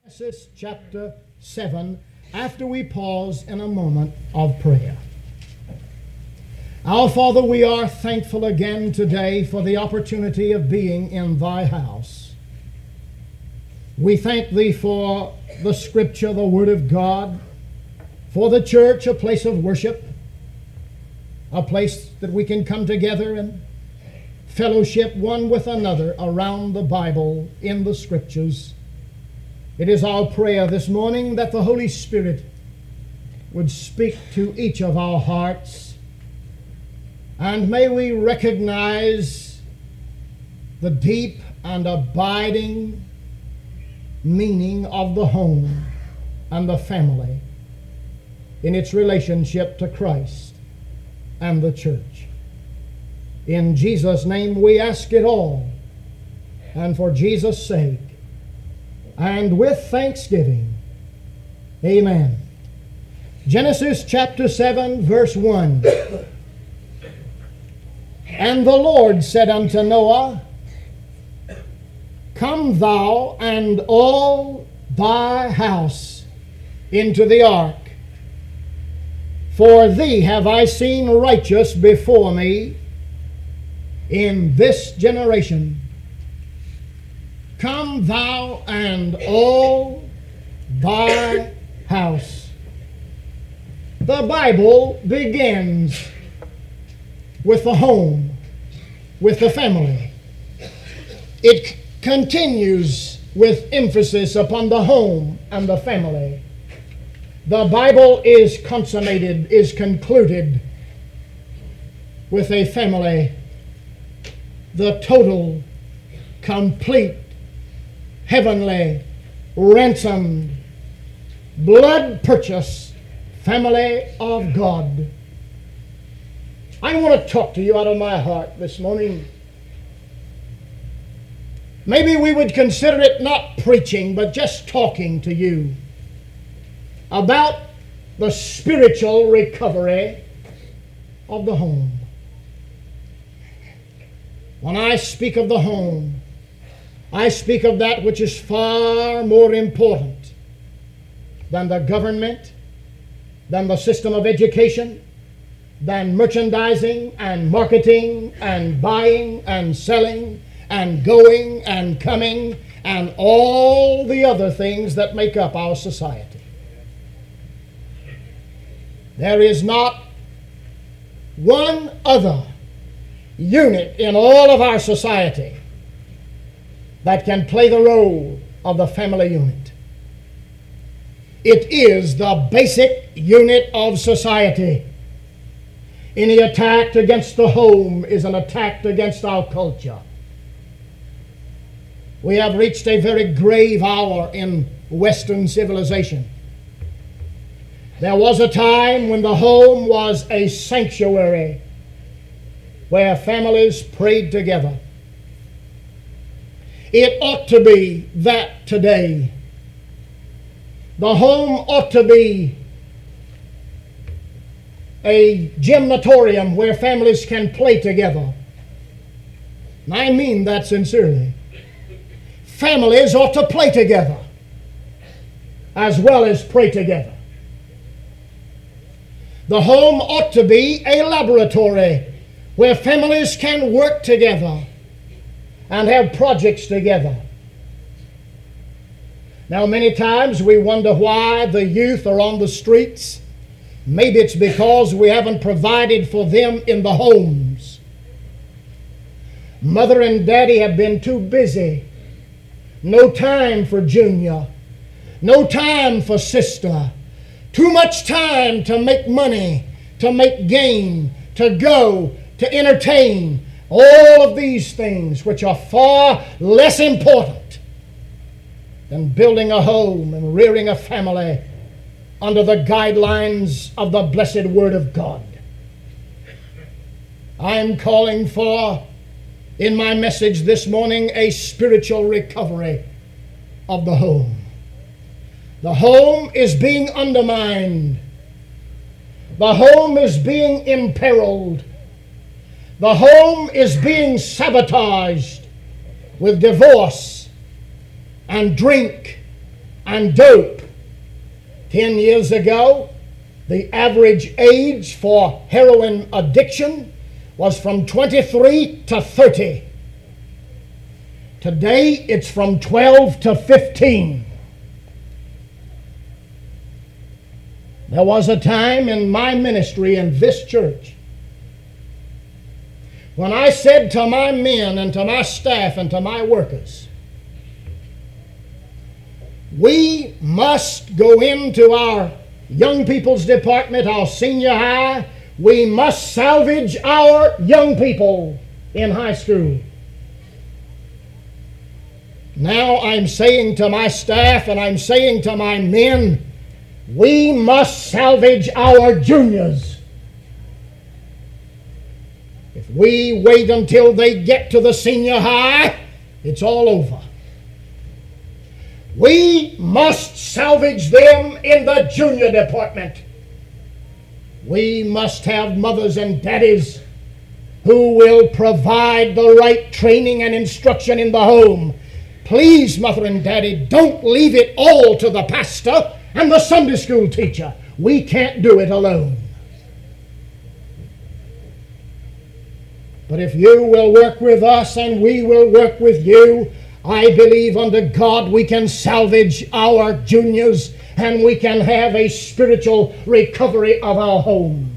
Genesis chapter 7, after we pause in a moment of prayer. Our Father, we are thankful again today for the opportunity of being in Thy house. We thank Thee for the Scripture, the Word of God, for the church, a place of worship, a place that we can come together and fellowship one with another around the Bible in the Scriptures. It is our prayer this morning that the Holy Spirit would speak to each of our hearts, and may we recognize the deep and abiding meaning of the home and the family in its relationship to Christ and the church. In Jesus' name we ask it all, and for Jesus' sake, and with thanksgiving. Amen. Genesis chapter 7, verse 1. And the Lord said unto Noah, Come thou and all thy house into the ark, for thee have I seen righteous before me in this generation. Come thou and all thy house. The Bible begins with the home, with the family. It continues with emphasis upon the home and the family. The Bible is consummated, is concluded with a family, the total, complete, heavenly, ransomed, blood-purchased family of God. I want to talk to you out of my heart this morning. Maybe we would consider it not preaching, but just talking to you about the spiritual recovery of the home. When I speak of the home, I speak of that which is far more important than the government, than the system of education, than merchandising and marketing and buying and selling and going and coming and all the other things that make up our society. There is not one other unit in all of our society that can play the role of the family unit. It is the basic unit of society. Any attack against the home is an attack against our culture. We have reached a very grave hour in Western civilization. There was a time when the home was a sanctuary where families prayed together. It ought to be that today. The home ought to be a gymnatorium where families can play together. And I mean that sincerely. Families ought to play together as well as pray together. The home ought to be a laboratory where families can work together and have projects together. Now, many times we wonder why the youth are on the streets. Maybe it's because we haven't provided for them in the homes. Mother and daddy have been too busy. No time for junior. No time for sister. Too much time to make money, to make gain, to go, to entertain. All of these things which are far less important than building a home and rearing a family under the guidelines of the blessed Word of God. I am calling for, in my message this morning, a spiritual recovery of the home. The home is being undermined. The home is being imperiled. The home is being sabotaged with divorce and drink and dope. 10 years ago, the average age for heroin addiction was from 23 to 30. Today, it's from 12 to 15. There was a time in my ministry in this church when I said to my men and to my staff and to my workers, we must go into our young people's department, our senior high. We must salvage our young people in high school. Now I'm saying to my staff and I'm saying to my men, we must salvage our juniors. If we wait until they get to the senior high, it's all over. We must salvage them in the junior department. We must have mothers and daddies who will provide the right training and instruction in the home. Please, mother and daddy, don't leave it all to the pastor and the Sunday school teacher. We can't do it alone. But if you will work with us and we will work with you, I believe under God we can salvage our juniors and we can have a spiritual recovery of our homes.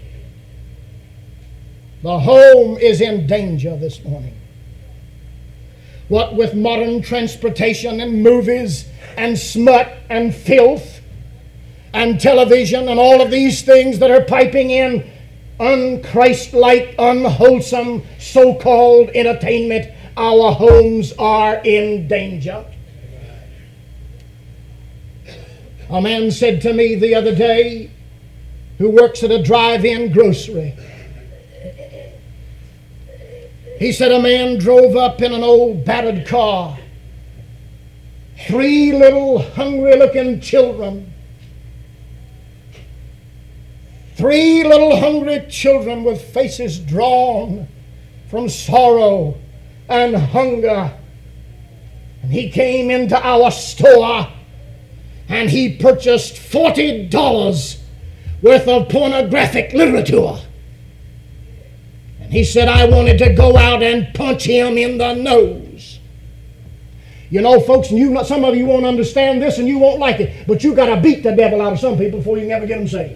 The home is in danger this morning. What with modern transportation and movies and smut and filth and television and all of these things that are piping in unchristlike, unwholesome, so-called entertainment, our homes are in danger. A man said to me the other day, who works at a drive-in grocery, he said a man drove up in an old battered car. 3 little hungry-looking children. 3 little hungry children with faces drawn from sorrow and hunger. And he came into our store and he purchased $40 worth of pornographic literature. And he said, I wanted to go out and punch him in the nose. You know, folks, some of you won't understand this and you won't like it, but you got to beat the devil out of some people before you can ever get them saved.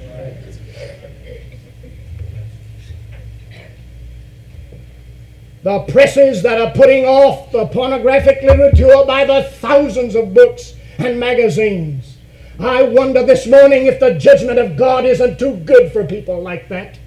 The presses that are putting off the pornographic literature by the thousands of books and magazines. I wonder this morning if the judgment of God isn't too good for people like that.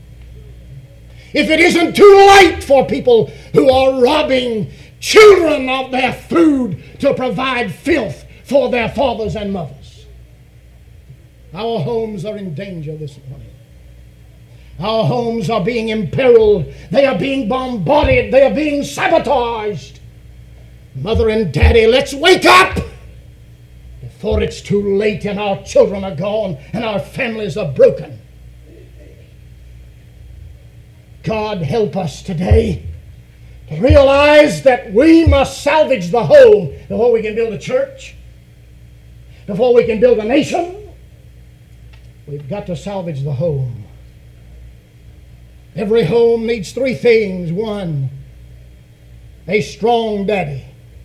If it isn't too late for people who are robbing children of their food to provide filth for their fathers and mothers. Our homes are in danger this morning. Our homes are being imperiled. They are being bombarded. They are being sabotaged. Mother and daddy, let's wake up before it's too late and our children are gone and our families are broken. God help us today to realize that we must salvage the home before we can build a church, before we can build a nation. We've got to salvage the home. Every home needs 3 things. 1, a strong daddy.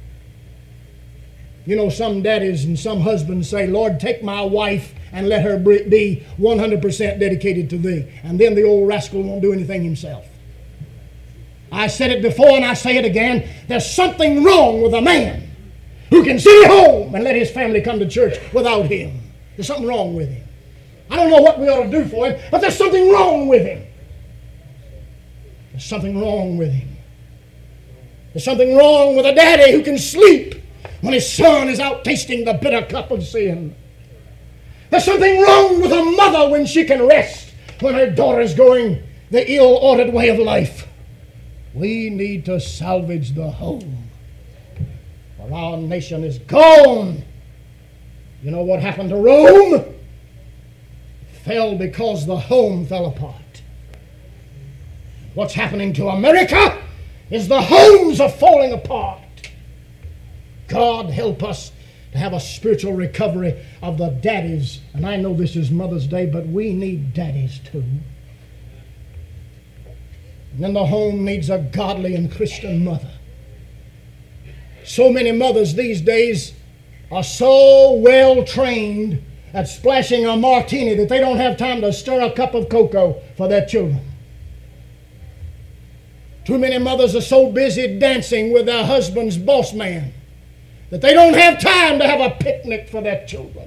You know, some daddies and some husbands say, Lord, take my wife and let her be 100% dedicated to thee. And then the old rascal won't do anything himself. I said it before and I say it again. There's something wrong with a man who can sit at home and let his family come to church without him. There's something wrong with him. I don't know what we ought to do for him, but there's something wrong with him. There's something wrong with him. There's something wrong with a daddy who can sleep when his son is out tasting the bitter cup of sin. There's something wrong with a mother when she can rest when her daughter's going the ill-ordered way of life. We need to salvage the home, for our nation is gone. You know what happened to Rome? It fell because the home fell apart. What's happening to America is the homes are falling apart. God help us to have a spiritual recovery of the daddies. And I know this is Mother's Day, but we need daddies too. And then the home needs a godly and Christian mother. So many mothers these days are so well trained at splashing a martini that they don't have time to stir a cup of cocoa for their children. Too many mothers are so busy dancing with their husband's boss man that they don't have time to have a picnic for their children.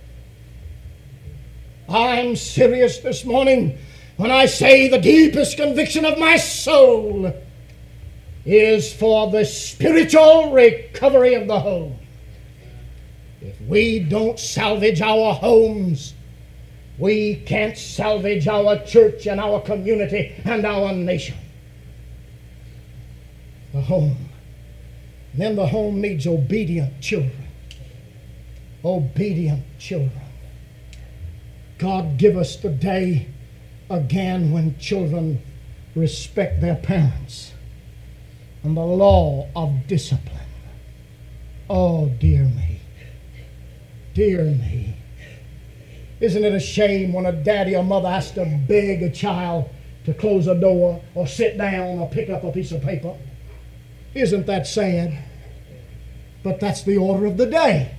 I'm serious this morning when I say the deepest conviction of my soul is for the spiritual recovery of the home. If we don't salvage our homes, we can't salvage our church and our community and our nation. The home. And then the home needs obedient children. Obedient children. God, give us the day again when children respect their parents and the law of discipline. Oh, dear me. Dear me. Isn't it a shame when a daddy or mother has to beg a child to close a door or sit down or pick up a piece of paper? Isn't that sad? But that's the order of the day.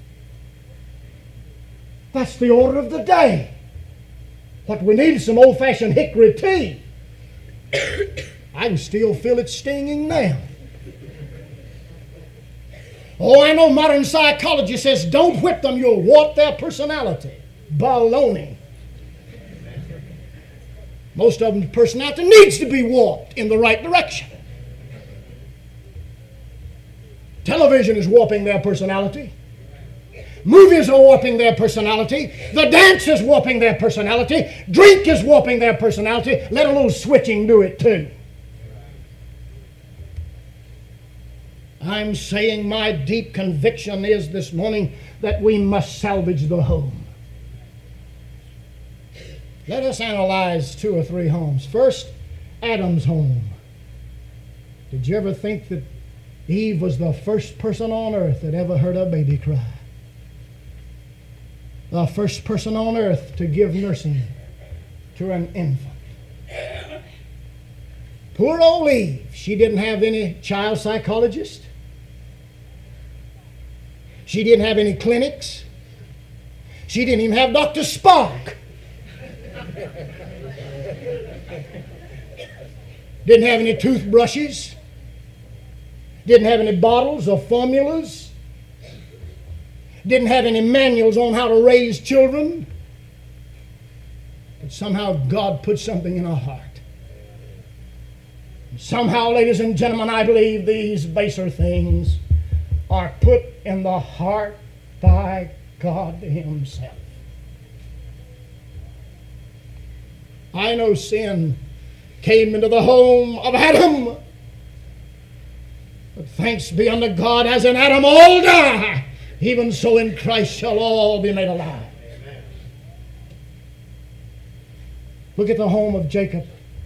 That's the order of the day. What we need is some old-fashioned hickory tea. I can still feel it stinging now. Oh, I know modern psychology says don't whip them, you'll warp their personality. Baloney. Most of them's personality needs to be warped in the right direction. Television is warping their personality. Movies are warping their personality. The dance is warping their personality. Drink is warping their personality. Let a little switching do it too. I'm saying my deep conviction is this morning that we must salvage the home. Let us analyze 2 or 3 homes. First, Adam's home. Did you ever think that Eve was the first person on earth that ever heard a baby cry? The first person on earth to give nursing to an infant. Poor old Eve, she didn't have any child psychologist. She didn't have any clinics. She didn't even have Dr. Spock. Didn't have any toothbrushes. Didn't have any bottles or formulas. Didn't have any manuals on how to raise children. But somehow God put something in her heart. And somehow, ladies and gentlemen, I believe these baser things are put in the heart by God Himself. I know sin came into the home of Adam. But thanks be unto God, as in Adam all die, even so in Christ shall all be made alive. Amen. Look at the home of Jacob.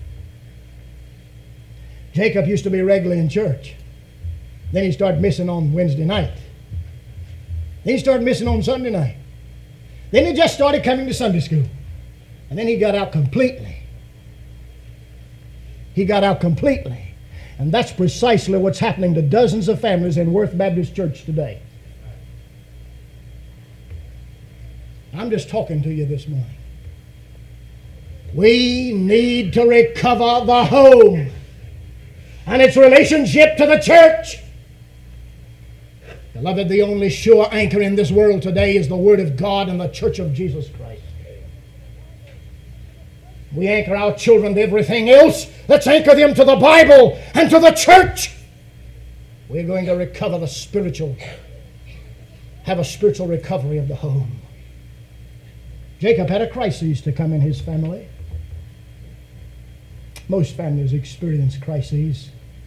Jacob used to be regularly in church. Then he started missing on Wednesday night. Then he started missing on Sunday night. Then he just started coming to Sunday school. And then he got out completely. He got out completely. And that's precisely what's happening to dozens of families in Worth Baptist Church today. I'm just talking to you this morning. We need to recover the home and its relationship to the church. Beloved, the only sure anchor in this world today is the Word of God and the Church of Jesus Christ. We anchor our children to everything else. Let's anchor them to the Bible and to the church. We're going to recover the spiritual, have a spiritual recovery of the home. Jacob had a crisis to come in his family. Most families experience crises.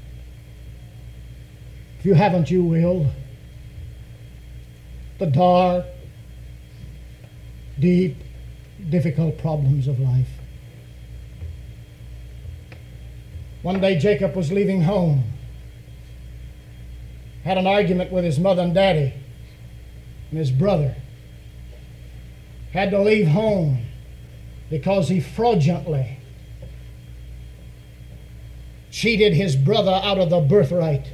If you haven't, you will. The dark, deep, difficult problems of life. One day Jacob was leaving home. Had an argument with his mother and daddy. And his brother had to leave home because he fraudulently cheated his brother out of the birthright.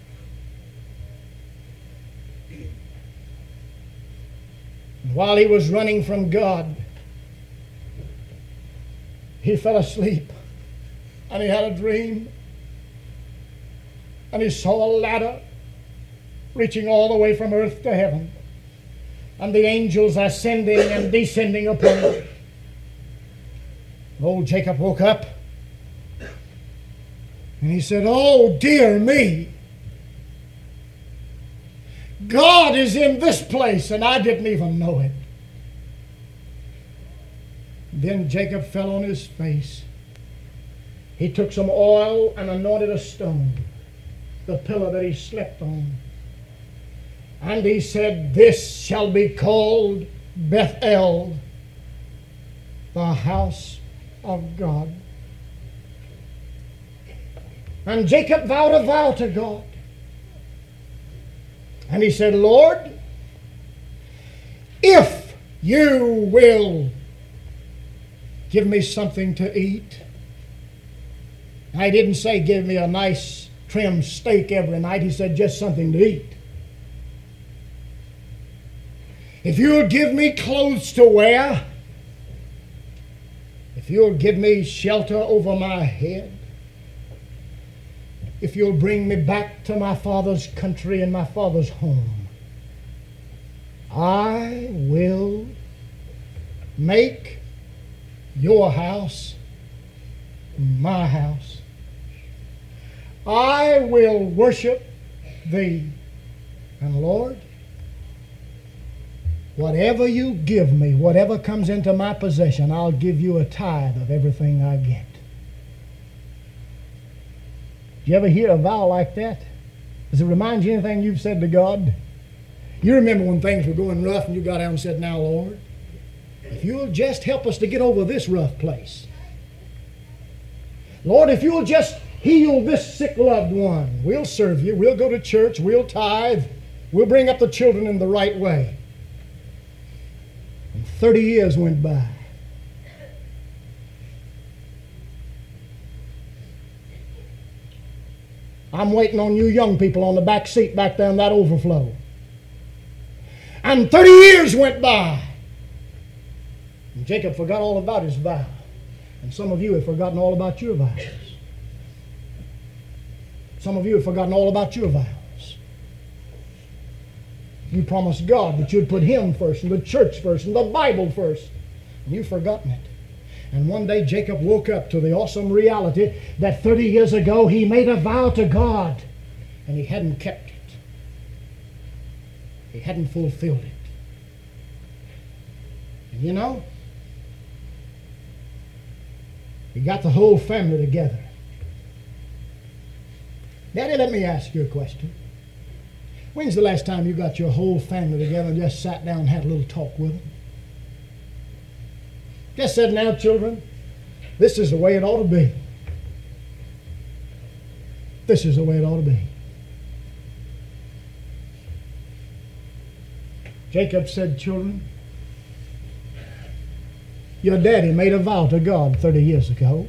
While he was running from God, he fell asleep and he had a dream. And he saw a ladder reaching all the way from earth to heaven, and the angels ascending and descending upon it. Old Jacob woke up and he said, "Oh, dear me. God is in this place and I didn't even know it." Then Jacob fell on his face. He took some oil and anointed a stone, the pillar that he slept on. And he said, "This shall be called Bethel, the house of God." And Jacob vowed a vow to God. And he said, "Lord, if you will give me something to eat." I didn't say give me a nice trim steak every night. He said just something to eat. "If you'll give me clothes to wear, if you'll give me shelter over my head, if you'll bring me back to my father's country and my father's home, I will make your house my house. I will worship thee. And Lord, whatever you give me, whatever comes into my possession, I'll give you a tithe of everything I get." Do you ever hear a vow like that? Does it remind you anything you've said to God? You remember when things were going rough and you got out and said, "Now, Lord, if you'll just help us to get over this rough place. Lord, if you'll just heal this sick loved one, we'll serve you. We'll go to church. We'll tithe. We'll bring up the children in the right way." And 30 years went by. I'm waiting on you young people on the back seat back down that overflow. And 30 years went by. And Jacob forgot all about his vow. And some of you have forgotten all about your vows. Some of you have forgotten all about your vows. You promised God that you'd put Him first and the church first and the Bible first. And you've forgotten it. And one day Jacob woke up to the awesome reality that 30 years ago he made a vow to God and he hadn't kept it. He hadn't fulfilled it. And you know, he got the whole family together. Daddy, let me ask you a question. When's the last time you got your whole family together and just sat down and had a little talk with them? Just said, "Now, children, this is the way it ought to be. This is the way it ought to be." Jacob said, "Children, your daddy made a vow to God 30 years ago,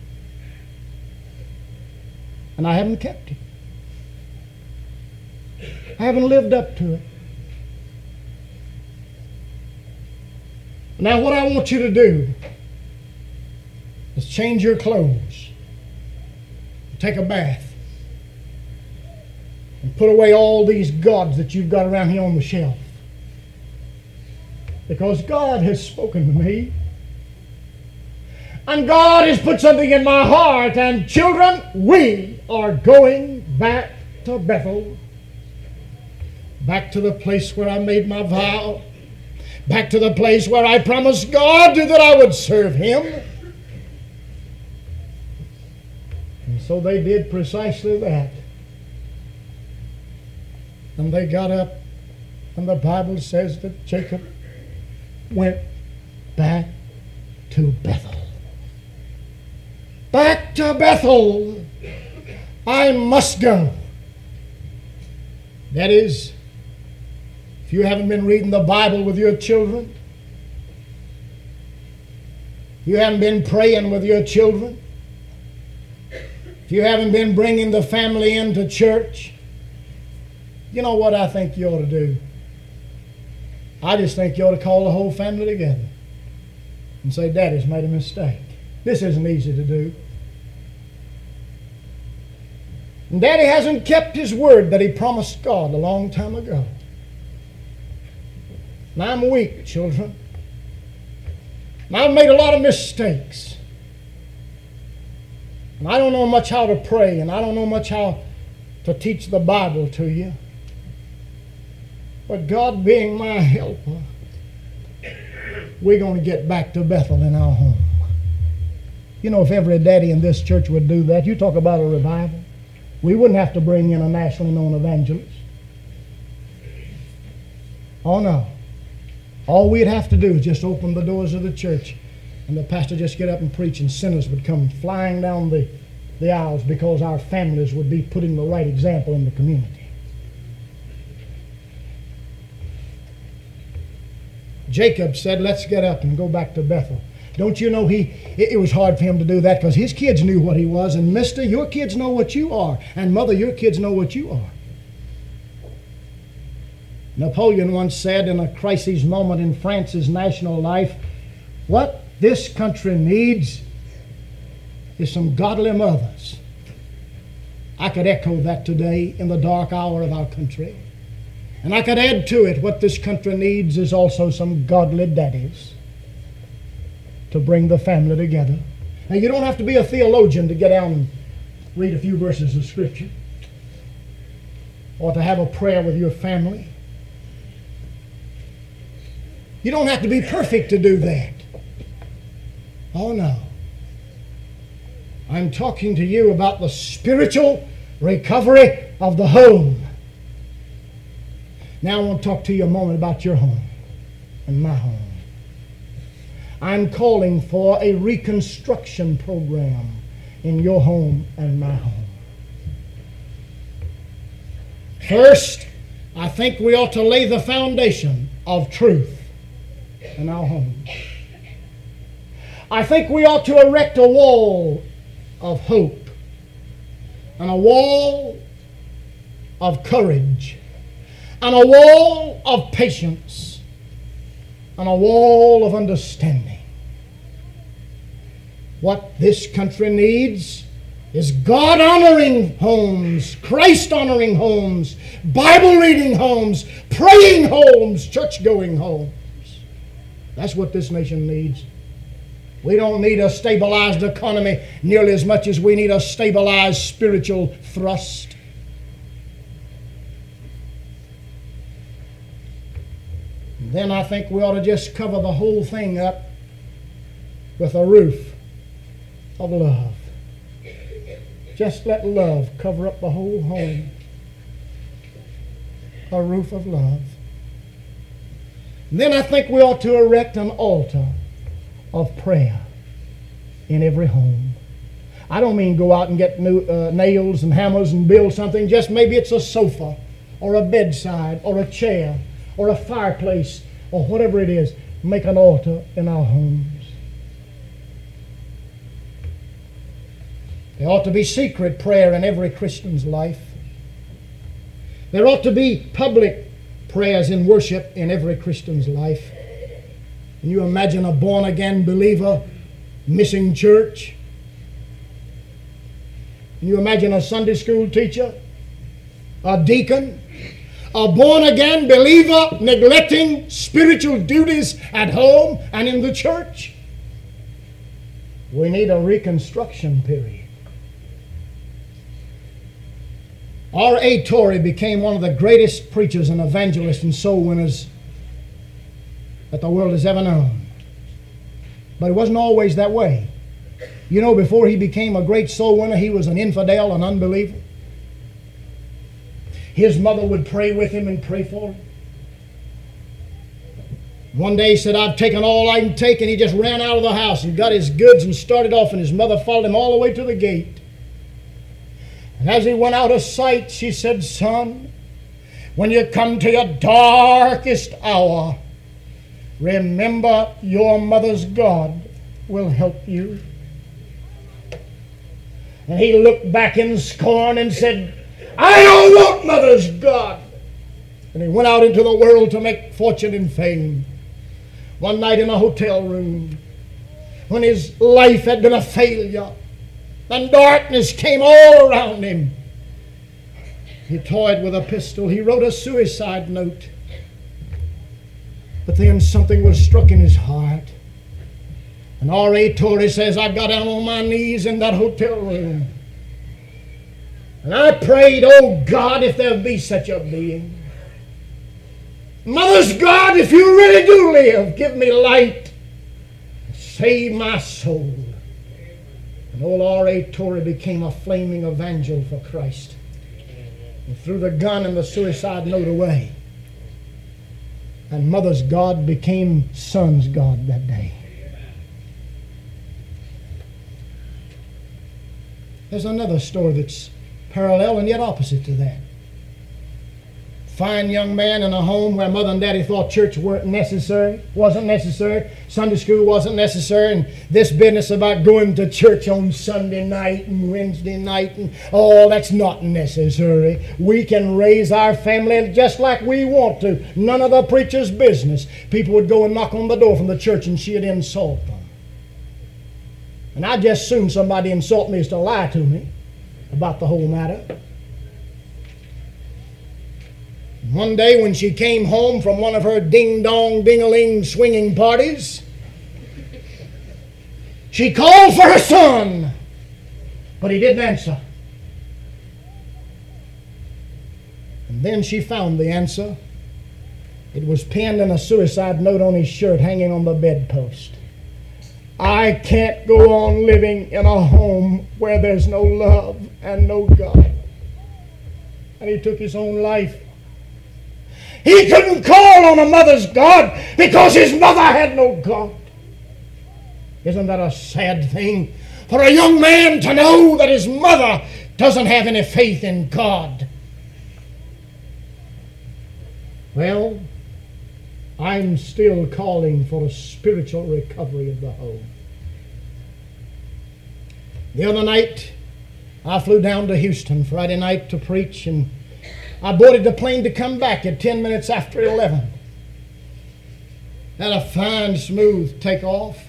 and I haven't kept it. I haven't lived up to it. Now what I want you to do is change your clothes, take a bath, and put away all these gods that you've got around here on the shelf. Because God has spoken to me. And God has put something in my heart. And children, we are going back to Bethel. Back to the place where I made my vow. Back to the place where I promised God that I would serve Him." And so they did precisely that. And they got up, and the Bible says that Jacob went back to Bethel. Back to Bethel. I must go. That is, if you haven't been reading the Bible with your children, if you haven't been praying with your children, if you haven't been bringing the family into church, you know what I think you ought to do? I just think you ought to call the whole family together and say, Daddy's made a mistake. This isn't easy to do. And Daddy hasn't kept his word that he promised God a long time ago. And I'm weak, children. And I've made a lot of mistakes. And I don't know much how to pray, and I don't know much how to teach the Bible to you. But God being my helper, we're going to get back to Bethel in our home. You know, if every daddy in this church would do that, you talk about a revival, we wouldn't have to bring in a nationally known evangelist. Oh no. All we'd have to do is just open the doors of the church and the pastor just get up and preach, and sinners would come flying down the aisles because our families would be putting the right example in the community. Jacob said, let's get up and go back to Bethel. Don't you know it was hard for him to do that because his kids knew what he was. And mister, your kids know what you are. And mother, your kids know what you are. Napoleon once said in a crisis moment in France's national life, what this country needs is some godly mothers. I could echo that today in the dark hour of our country. And I could add to it, what this country needs is also some godly daddies to bring the family together. Now, you don't have to be a theologian to get down and read a few verses of Scripture or to have a prayer with your family. You don't have to be perfect to do that. Oh, no. I'm talking to you about the spiritual recovery of the home. Now I want to talk to you a moment about your home and my home. I'm calling for a reconstruction program in your home and my home. First, I think we ought to lay the foundation of truth in our home. I think we ought to erect a wall of hope and a wall of courage and a wall of patience and a wall of understanding. What this country needs is God-honoring homes, Christ-honoring homes, Bible-reading homes, praying homes, church-going homes. That's what this nation needs. We don't need a stabilized economy nearly as much as we need a stabilized spiritual thrust. And then I think we ought to just cover the whole thing up with a roof of love. Just let love cover up the whole home. A roof of love. And then I think we ought to erect an altar of prayer in every home. I don't mean go out and get new nails and hammers and build something. Just maybe it's a sofa or a bedside or a chair or a fireplace or whatever it is. Make an altar in our homes. There ought to be secret prayer in every Christian's life. There ought to be public prayers in worship in every Christian's life. Can you imagine a born-again believer missing church? Can you imagine a Sunday school teacher, a deacon, a born-again believer neglecting spiritual duties at home and in the church? We need a reconstruction period. R.A. Torrey became one of the greatest preachers and evangelists and soul winners that the world has ever known. But it wasn't always that way. You know, before he became a great soul winner, he was an infidel, an unbeliever. His mother would pray with him and pray for him. One day he said, I've taken all I can take, and he just ran out of the house and got his goods and started off, and his mother followed him all the way to the gate. And as he went out of sight, she said, Son, when you come to your darkest hour, remember your mother's God will help you. And he looked back in scorn and said, I don't want mother's God. And he went out into the world to make fortune and fame. One night in a hotel room, when his life had been a failure and darkness came all around him, he toyed with a pistol. He wrote a suicide note. But then something was struck in his heart. And R.A. Torrey says, I got down on my knees in that hotel room. And I prayed, oh God, if there be such a being. Mother's God, if you really do live, give me light. Save my soul. And old R.A. Torrey became a flaming evangel for Christ. And threw the gun and the suicide note away. And mother's God became son's God that day. There's another story that's parallel and yet opposite to that. Fine young man in a home where mother and daddy thought church wasn't necessary, Sunday school wasn't necessary, and this business about going to church on Sunday night and Wednesday night, and all that's not necessary. We can raise our family just like we want to. None of the preacher's business. People would go and knock on the door from the church and she'd insult them. And I just assume somebody insult me is to lie to me about the whole matter. One day when she came home from one of her ding-dong, ding-a-ling swinging parties, she called for her son, but he didn't answer. And then she found the answer. It was pinned in a suicide note on his shirt hanging on the bedpost. I can't go on living in a home where there's no love and no God. And he took his own life. He couldn't call on a mother's God because his mother had no God. Isn't that a sad thing for a young man to know that his mother doesn't have any faith in God? Well, I'm still calling for a spiritual recovery of the home. The other night, I flew down to Houston Friday night to preach, and I boarded the plane to come back at 10 minutes after 11. Had a fine, smooth takeoff.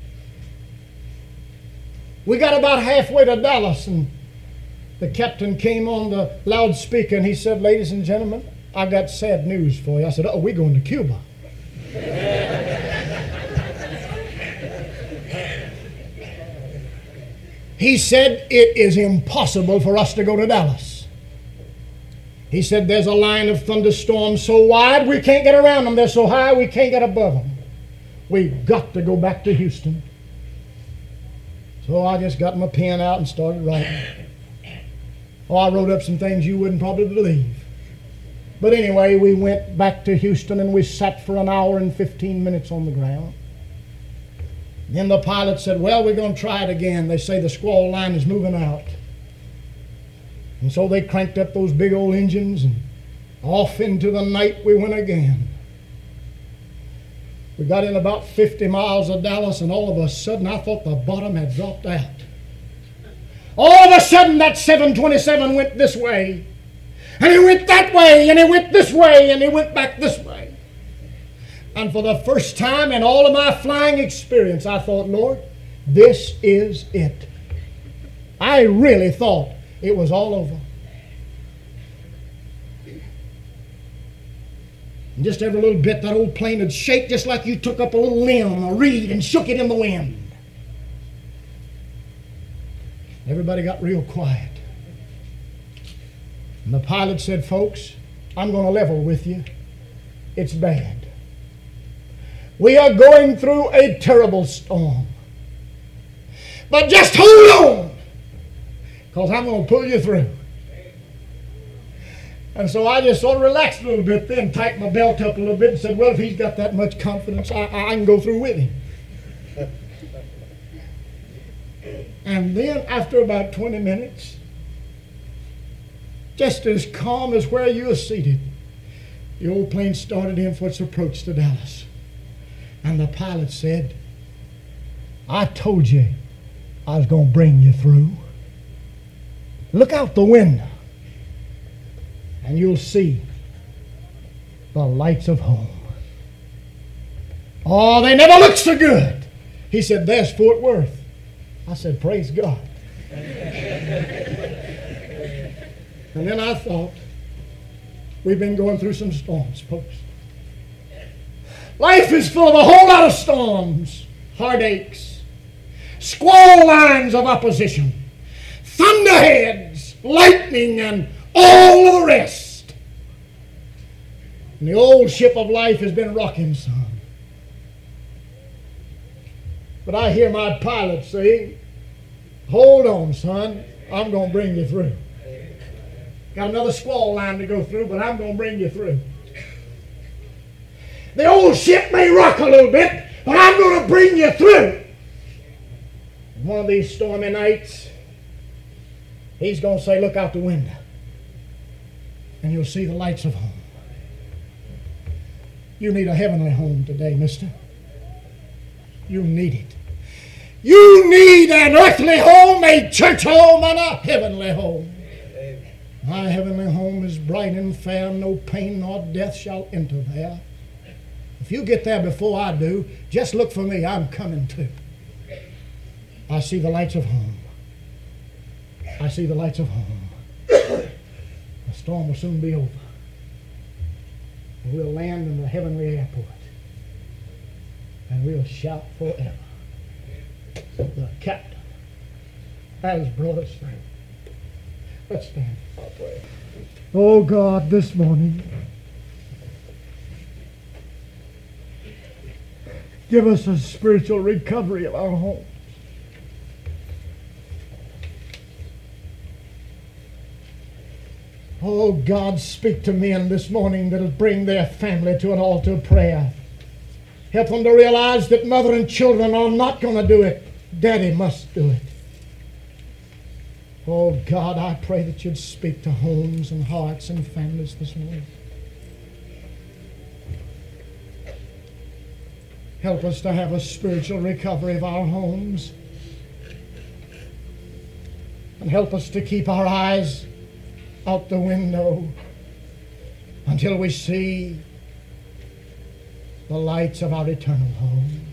We got about halfway to Dallas, and the captain came on the loudspeaker, and he said, ladies and gentlemen, I've got sad news for you. I said, we're going to Cuba. He said, it is impossible for us to go to Dallas. He said, there's a line of thunderstorms so wide we can't get around them. They're so high we can't get above them. We've got to go back to Houston. So I just got my pen out and started writing. I wrote up some things you wouldn't probably believe. But anyway, we went back to Houston and we sat for an hour and 15 minutes on the ground. Then the pilot said, well, we're going to try it again. They say the squall line is moving out. And so they cranked up those big old engines, and off into the night we went again. We got in about 50 miles of Dallas, and all of a sudden I thought the bottom had dropped out. All of a sudden that 727 went this way, and it went that way, and it went this way, and it went back this way. And for the first time in all of my flying experience, I thought, Lord, this is it. I really thought it was all over. And just every little bit, that old plane would shake just like you took up a little limb, a reed, and shook it in the wind. Everybody got real quiet. And the pilot said, folks, I'm going to level with you. It's bad. We are going through a terrible storm. But just hold on, because I'm going to pull you through. And so I just sort of relaxed a little bit then, tightened my belt up a little bit and said, well, if he's got that much confidence, I can go through with him. And then after about 20 minutes, just as calm as where you are seated, The old plane started in for its approach to Dallas. And the pilot said, I told you I was going to bring you through. Look out the window and you'll see the lights of home. Oh, they never look so good. He said, there's Fort Worth. I said, praise God. And then I thought, we've been going through some storms, folks. Life is full of a whole lot of storms, heartaches, squall lines of opposition, thunderheads, lightning, and all of the rest. And the old ship of life has been rocking some. But I hear my pilot say, hold on, son, I'm going to bring you through. Got another squall line to go through, but I'm going to bring you through. The old ship may rock a little bit, but I'm going to bring you through. And one of these stormy nights, he's going to say, look out the window, and you'll see the lights of home. You need a heavenly home today, mister. You need it. You need an earthly home, a church home, and a heavenly home. My heavenly home is bright and fair, no pain nor death shall enter there. If you get there before I do, just look for me, I'm coming too. I see the lights of home. I see the lights of home. The storm will soon be over. And we'll land in the heavenly airport. And we'll shout forever. The captain has brought us through. Let's stand. I'll pray. Oh God, this morning, give us a spiritual recovery of our homes. Oh God, speak to men this morning that'll bring their family to an altar of prayer. Help them to realize that mother and children are not going to do it. Daddy must do it. Oh God, I pray that you'd speak to homes and hearts and families this morning. Help us to have a spiritual recovery of our homes. And help us to keep our eyes out the window until we see the lights of our eternal home.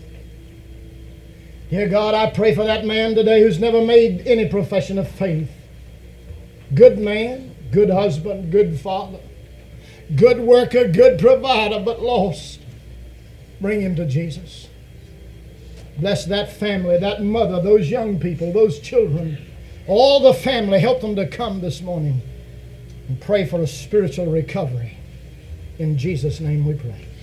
Dear God, I pray for that man today who's never made any profession of faith. Good man, good husband, good father, good worker, good provider, but lost. Bring him to Jesus. Bless that family, that mother, those young people, those children, all the family. Help them to come this morning and pray for a spiritual recovery. In Jesus' name we pray.